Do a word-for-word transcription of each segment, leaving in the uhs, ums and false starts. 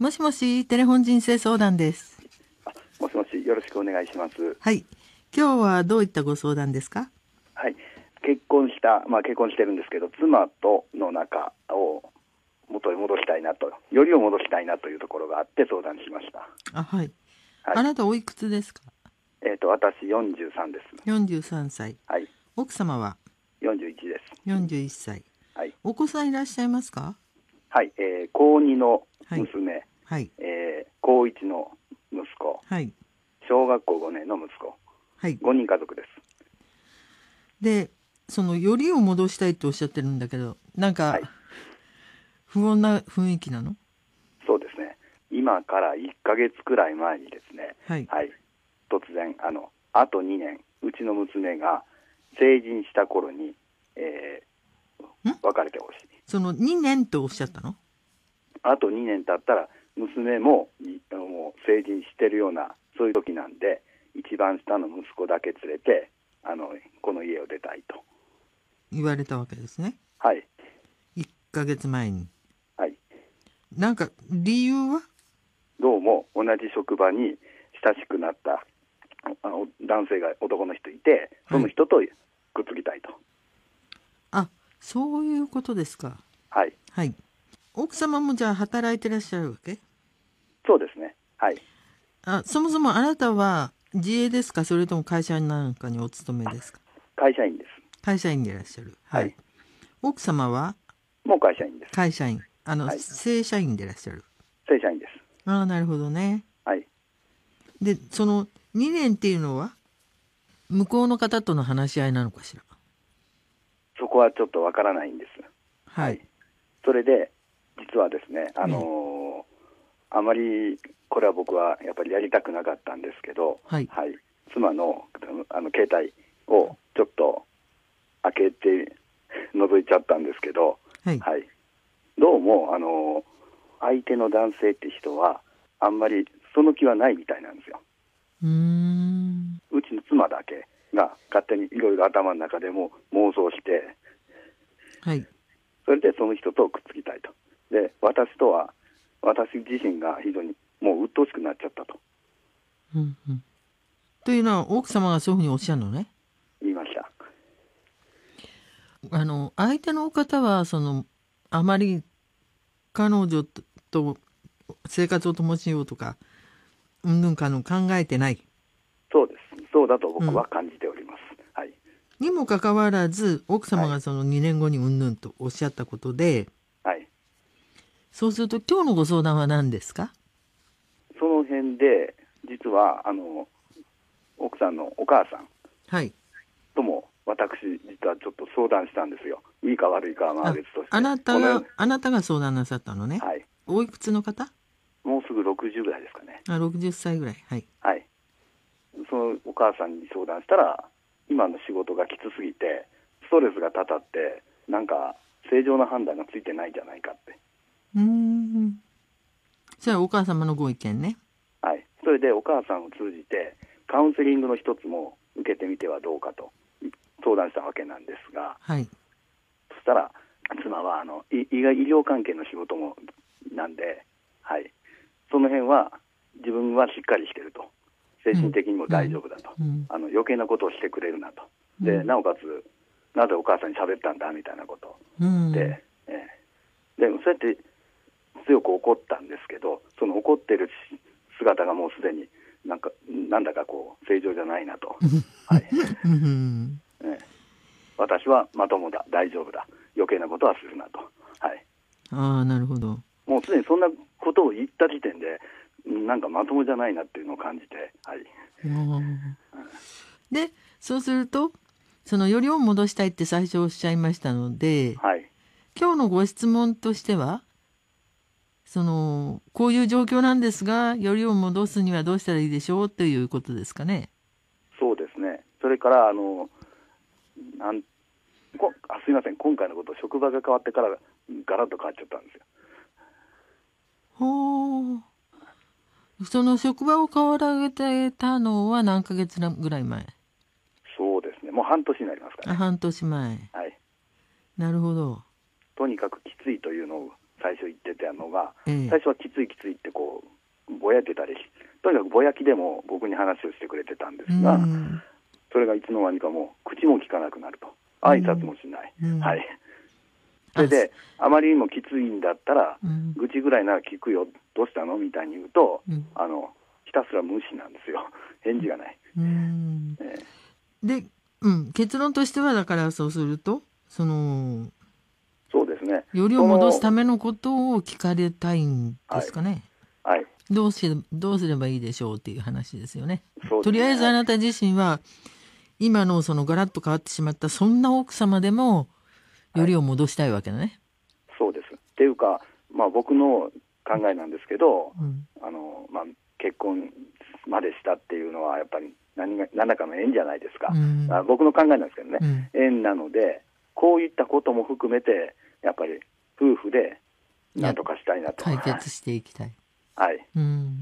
もしもし、テレフォン人生相談です。 あ、もしもし、よろしくお願いします。 はい。今日はどういったご相談ですか？ はい。結婚した、まあ結婚してるんですけど、妻との仲を元に戻したいなと、よりを戻したいなというところがあって相談しました。 あ、はい。 はい。 あなたおいくつですか？ えっと、私よんじゅうさんです。 よんじゅうさんさい。 はい。 奥様はよんじゅういちです。 よんじゅういっさい。 はい。 お子さんいらっしゃいますか？ はい。えー、高にのはい。 娘、 はい。 えー、高いちの息子、 はい。 小学校ごねんの息子、 はい。 ごにん家族です。 で、そのよりを戻したいとおっしゃってるんだけど、なんかはい。 不穏な雰囲気なの？ そうですね。今からいっかげつくらい前にですね、 はい。 はい、突然あのあとにねん、うちの娘が成人した頃に、えー、別れてほしい。 そのにねんとおっしゃったの？ あとにねん経ったら娘ももう成人してるようなそういう時なんで、一番下の息子だけ連れてあのこの家を出たいと言われたわけですね。 はい。 いっかげつまえに。 はい。 なんか理由は？ どうも同じ職場に親しくなったあの男性が男の人いて、その人とくっつきたいと。はい、 あ、そういうことですか。 はい。 はい。奥様もじゃあ働いてらっしゃるわけ？ そうですね。はい。 あ、そもそもあなたは自営ですか、それとも会社なんかにお勤めですか？ 会社員です。 会社員でいらっしゃる。はい。 はい。 奥様はもう会社員です。 会社員。あの、 はい。 正社員でいらっしゃる。 正社員です。 ああ、なるほどね。 はい。 で、そのにねんっていうのは向こうの方との話し合いなのかしら？ そこはちょっとわからないんです。 はい。はい、 それで実はですね、あのーね、 あまりこれは僕はやっぱりやりたくなかったんですけど、 はい。 はい、妻のあの携帯をちょっと開けて覗いちゃったんですけど、 はい。 はい、どうもあの相手の男性って人はあんまりその気はないみたいなんですよ。 うーん。 うちの妻だけが勝手にいろいろ頭の中でも妄想して、 はい。 それでその人とくっつきたいと。で、私とは私自身が非常にもう鬱陶しくなっちゃったと。 うんうん。というのは奥様がそういうふうにおっしゃるのね。 言いました。 あの相手の方はそのあまり彼女と生活を共しようとかうんぬんかの考えてない。 そうです。そうだと僕は感じております。うん、はい。 にもかかわらず奥様がそのにねんごにうんぬんとおっしゃったことで、 はい。 そうすると今日のご相談は何ですか？ その辺で実はあの奥さんのお母さんとも私実はちょっと相談したんですよ。いいか悪いかはまあ別として。 あなたがあなたが相談なさったのね。 はい。 おいくつの方？ もうすぐろくじゅうぐらいですかね。 あ、ろくじゅっさいぐらい。はい。 はい。そのお母さんに相談したら、今の仕事がきつすぎてストレスがたたってなんか正常な判断がついてないんじゃないかって。 うーん。それはお母様のご意見ね。 はい。それでお母さんを通じてカウンセリングの一つも受けてみてはどうかと相談したわけなんですが、 はい。 そしたら妻はあの医療関係の仕事もなんで、はい、その辺は自分はしっかりしてると、精神的にも大丈夫だと、うん、あの余計なことをしてくれるなと、で、うん、なおかつなぜお母さんに喋ったんだみたいなこと、うん、で、えー、でそうやって強く怒ったんですけど、その怒ってる姿がもうすでになんかなんだかこう正常じゃないなと、はいね、私はまともだ、大丈夫だ、余計なことはするなと、はい、 ああ、なるほど。 もうすでにそんなことを言った時点でなんかまともじゃないなっていうのを感じて、はい、 でそうするとそのよりを戻したいって最初おっしゃいましたので、 はい、 今日のご質問としてはそのこういう状況なんですが、よりを戻すにはどうしたらいいでしょうということですかね。 そうですね。それからあのなんこあすいません、今回のこと職場が変わってからガラッと変わっちゃったんですよ。 ほう。その職場を変わられてたのは何ヶ月ぐらい前？ そうですね、もう半年になりますかね。 あ、半年前。 はい。 なるほど。 とにかくきついというのを最初言ってたのが、 ええ、 最初はきついきついってこうぼやけたりし、とにかくぼやきでも僕に話をしてくれてたんですが、うん、それがいつの間にかもう口も聞かなくなると、挨拶もしない、うんうん、はい、それであまりにもきついんだったら、うん、愚痴ぐらいなら聞くよ、どうしたのみたいに言うと、うん、あのひたすら無視なんですよ、返事がない、うん、 えー、で、うん、結論としてはだからそうするとそのそうですね、 よりを戻すためのことを聞かれたいんですかね、 はいはい、 どうし、どうすればいいでしょうっていう話ですよね。 そうですね、 とりあえずあなた自身は今のそのガラッと変わってしまったそんな奥様でもよりを戻したいわけだね、はい、 そうです。っていうか、まあ、僕の考えなんですけど、うん、あのまあ、結婚までしたっていうのはやっぱり 何, が何らかの縁じゃないですか、うん、僕の考えなんですけどね、うん、縁なのでこういったことも含めてやっぱり夫婦で何とかしたいなと、 解決していきたい、 はい、うん、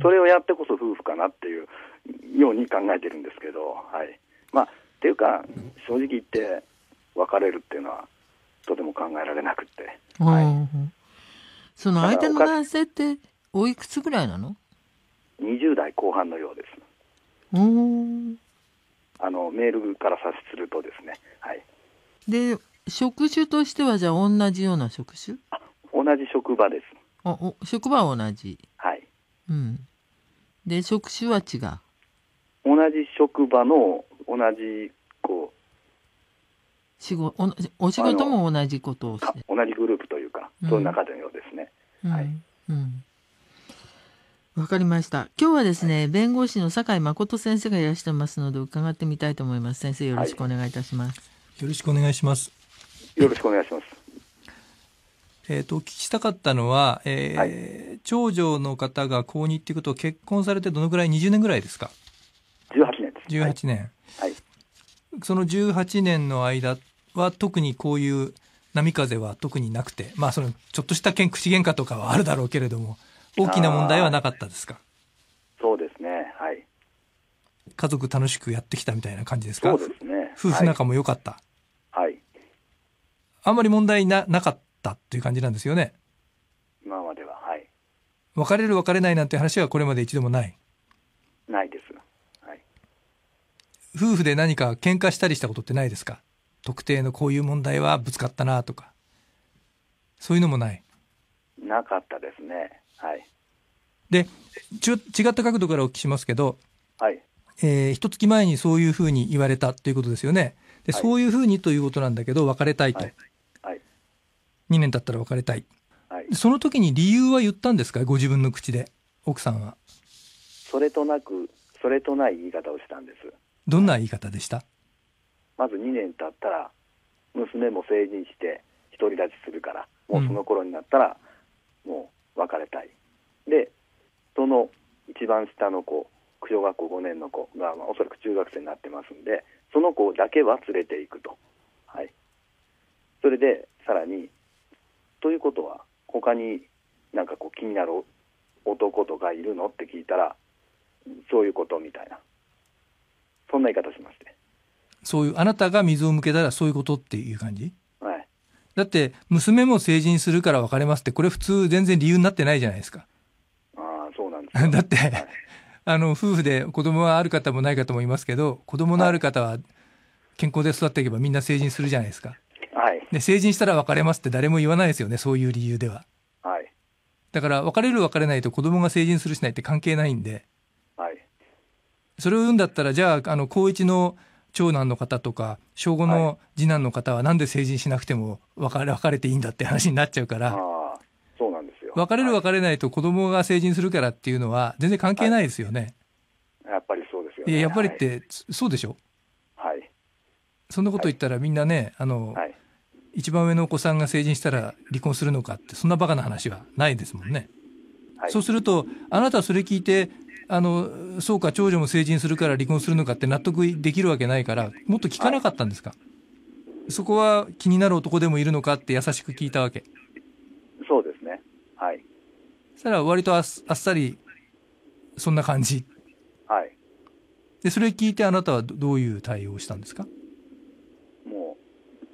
それをやってこそ夫婦かなっていうように考えてるんですけど、はい、まあっていうか正直言って別れるっていうのはとても考えられなくて、はい、 その相手の男性っておいくつぐらいなの？ にじゅう代後半のようです。 おー、 あのメールから察するとですね、はい、 で職種としてはじゃあ同じような職種？ あ、同じ職場です。 あ、お職場は同じ、 はい、 うん、で職種は違う？ 同じ職場の同じこう仕事、お、お仕事も同じことをして同じグループというか、うん、その中でのようですね、 うん、 はい、 うん、わかりました。今日はですね、はい、弁護士の酒井誠先生がいらっしゃいますので伺ってみたいと思います。先生よろしくお願いいたします、 はい、よろしくお願いします。 よろしくお願いします。 えーと、お聞きしたかったのは、えーはい、長女の方が高にっていうことを結婚されてどのぐらい、にじゅうねんぐらいですか？ じゅうはちねんです。 じゅうはちねん、 はい、 そのじゅうはちねんの間は特にこういう波風は特になくて、まあそのちょっとした口喧嘩とかはあるだろうけれども大きな問題はなかったですか？ そうですね、はい、 家族楽しくやってきたみたいな感じですか？ そうですね、 夫婦仲も良かった、 はい、 あんまり問題 な, なかったっていう感じなんですよね、 今までは。はい、 別れる別れないなんて話はこれまで一度もない？ ないです、はい、 夫婦で何か喧嘩したりしたことってないですか？特定のこういう問題はぶつかったなとかそういうのもない？ なかったですね、はい、 でち違った角度からお聞きしますけど、 はい、 えー、一月前にそういうふうに言われたということですよね。で、はい、そういうふうにということなんだけど別れたいと、はいはい、にねん経ったら別れたい、はい、その時に理由は言ったんですか？ご自分の口で奥さんは。 それとなくそれとない言い方をしたんです。 どんな言い方でした？ まずにねん経ったら娘も成人して独り立ちするからもうその頃になったらもう別れたい、うん、でその一番下の子小学校ごねんの子が、まあ、おそらく中学生になってますんでその子だけは連れていくと、はい、それでさらにということは他になんかこう気になる男とかいるのって聞いたらそういうことみたいなそんな言い方しまして、 そういうあなたが水を向けたらそういうことっていう感じ、 はい、 だって娘も成人するから別れますってこれ普通全然理由になってないじゃないですか。 ああそうなんですよだって、はい、あの夫婦で子供はある方もない方もいますけど子供のある方は健康で育っていけばみんな成人するじゃないですか、 はい、 で成人したら別れますって誰も言わないですよね、そういう理由では、 はい、 だから別れる別れないと子供が成人するしないって関係ないんで、 はい、 それを言うんだったらじゃあ、あの高一の長男の方とか小ごの次男の方はなんで成人しなくても別れ、別れていいんだって話になっちゃうから、 あそうなんですよ、 別れる別れないと子供が成人するからっていうのは全然関係ないですよね、 はい、やっぱりそうですよね。 いややっぱりって、はい、そうでしょ、 はい、 そんなこと言ったらみんなねあの、はい、一番上のお子さんが成人したら離婚するのかってそんなバカな話はないですもんね、はい、そうするとあなたはそれ聞いてあのそうか長女も成人するから離婚するのかって納得できるわけないからもっと聞かなかったんですか、はい、そこは気になる男でもいるのかって優しく聞いたわけ。 そうですね、はい、 そしたら割と あ, あっさりそんな感じ、 はい、 でそれ聞いてあなたはどういう対応をしたんですか？ もう突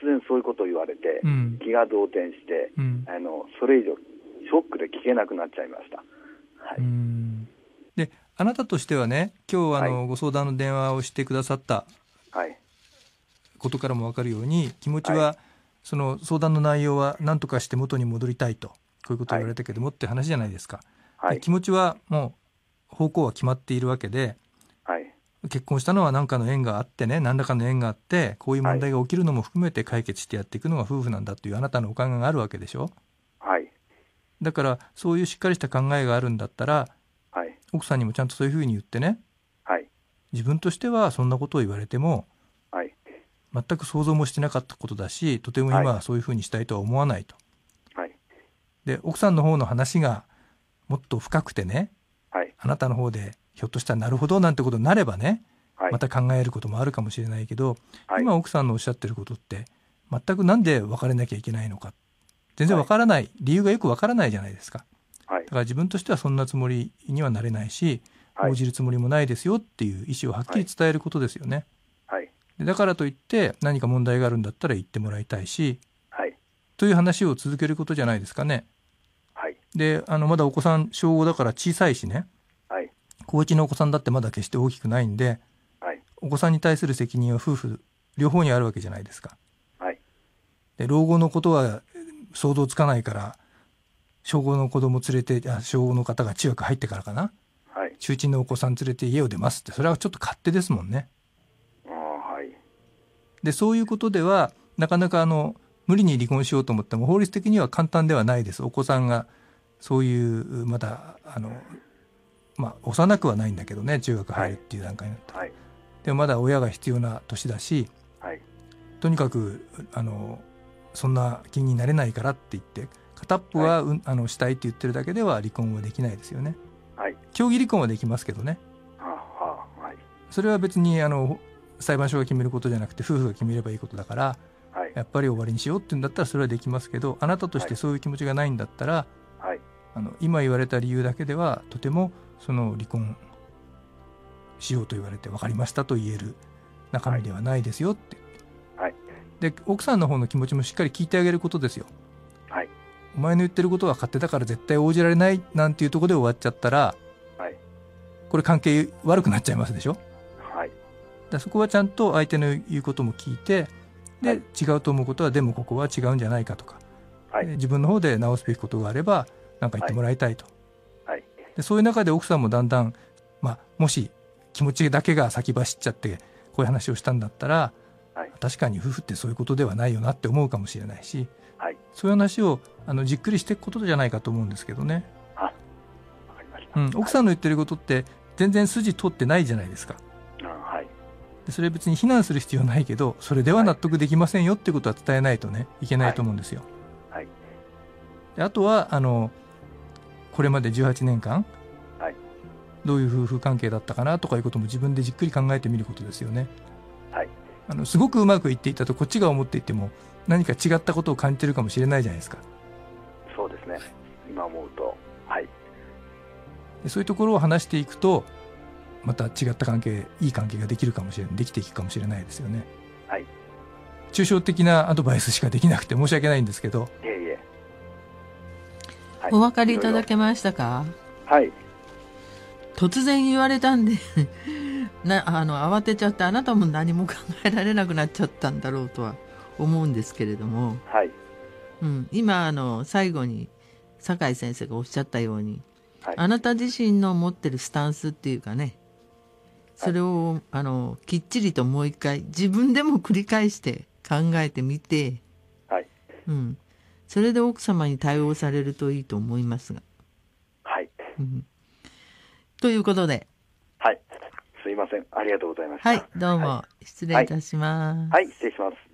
然そういうことを言われて、 うん、 気が動転して、うん、あのそれ以上ショックで聞けなくなっちゃいました。はい、 うんであなたとしてはね、今日あの、はい、ご相談の電話をしてくださったことからも分かるように、気持ちは、はい、その相談の内容は何とかして元に戻りたいと、こういうことを言われたけども、はい、って話じゃないですか。はい、で気持ちはもう方向は決まっているわけで、はい、結婚したのは何かの縁があってね、何らかの縁があって、こういう問題が起きるのも含めて解決してやっていくのが夫婦なんだというあなたのお考えがあるわけでしょ。 はい、 だからそういうしっかりした考えがあるんだったら、はい、奥さんにもちゃんとそういうふうに言ってね、はい、自分としてはそんなことを言われても、はい、全く想像もしてなかったことだし、とても今はそういうふうにしたいとは思わないと、はい、で奥さんの方の話がもっと深くてね、はい、あなたの方でひょっとしたらなるほどなんてことになればね、はい、また考えることもあるかもしれないけど、はい、今奥さんのおっしゃってることって全くなんで別れなきゃいけないのか全然わからない、はい、理由がよくわからないじゃないですか。はい、だから自分としてはそんなつもりにはなれないし、はい、応じるつもりもないですよっていう意思をはっきり伝えることですよね。はい、でだからといって何か問題があるんだったら言ってもらいたいし、はい、という話を続けることじゃないですかね。はい、であのまだお子さん小ごだから小さいしね、はい、高いちのお子さんだってまだ決して大きくないんで、はい、お子さんに対する責任は夫婦両方にあるわけじゃないですか。はい、で老後のことは想像つかないから小ごの子供連れてあ小ごの方が中学入ってからかな、はい、中ちのお子さん連れて家を出ますって、それはちょっと勝手ですもんね。あ、はい、でそういうことではなかなかあの無理に離婚しようと思っても法律的には簡単ではないです。お子さんがそういうまだあの、まあ、幼くはないんだけどね、中学入るっていう段階になったら、はい、でもまだ親が必要な年だし、はい、とにかくあのそんな気になれないからって言って片っぽは、はい、あのしたいって言ってるだけでは離婚はできないですよね。はい、協議離婚はできますけどね。はは、はい、それは別にあの裁判所が決めることじゃなくて夫婦が決めればいいことだから、はい、やっぱり終わりにしようって言うんだったらそれはできますけど、あなたとしてそういう気持ちがないんだったら、はい、あの今言われた理由だけではとてもその離婚しようと言われて分かりましたと言える中身ではないですよって、はい、で奥さんの方の気持ちもしっかり聞いてあげることですよ。はい、お前の言ってることは勝手だから絶対応じられないなんていうところで終わっちゃったら、はい、これ関係悪くなっちゃいますでしょ。はい、だそこはちゃんと相手の言うことも聞いて、で、はい、違うと思うことはでもここは違うんじゃないかとか、はい、自分の方で直すべきことがあれば何か言ってもらいたいと、はいはい、でそういう中で奥さんもだんだん、まあ、もし気持ちだけが先走っちゃってこういう話をしたんだったら、はい、確かに夫婦ってそういうことではないよなって思うかもしれないし、はい、そういう話をあのじっくりしていくことじゃないかと思うんですけどね。あ、わかりました。うん、奥さんの言ってることって全然筋通ってないじゃないですか。はい、でそれ別に非難する必要ないけど、それでは納得できませんよってことは伝えないとねいけないと思うんですよ。はい、であとはあのこれまでじゅうはちねんかん、はい、どういう夫婦関係だったかなとかいうことも自分でじっくり考えてみることですよね。はい、あのすごくうまくいっていたとこっちが思っていても何か違ったことを感じてるかもしれないじゃないですか。 そうですね、今思うと、はい、 でそういうところを話していくとまた違った関係、いい関係ができるかもしれない、できていくかもしれないですよね。はい、抽象的なアドバイスしかできなくて申し訳ないんですけど、いえいえ、 はい、お分かりいただけましたか。 はい、 突然言われたんでなあの慌てちゃってあなたも何も考えられなくなっちゃったんだろうとは思うんですけれども、はい、うん、今あの最後に酒井先生がおっしゃったように、はい、あなた自身の持ってるスタンスっていうかね、それを、はい、あのきっちりともう一回自分でも繰り返して考えてみて、はい、うん、それで奥様に対応されるといいと思いますが、はい、うん、ということで、 はい、すいません、ありがとうございました。 はい、どうも、はい、失礼いたします。 はい、はい、失礼します。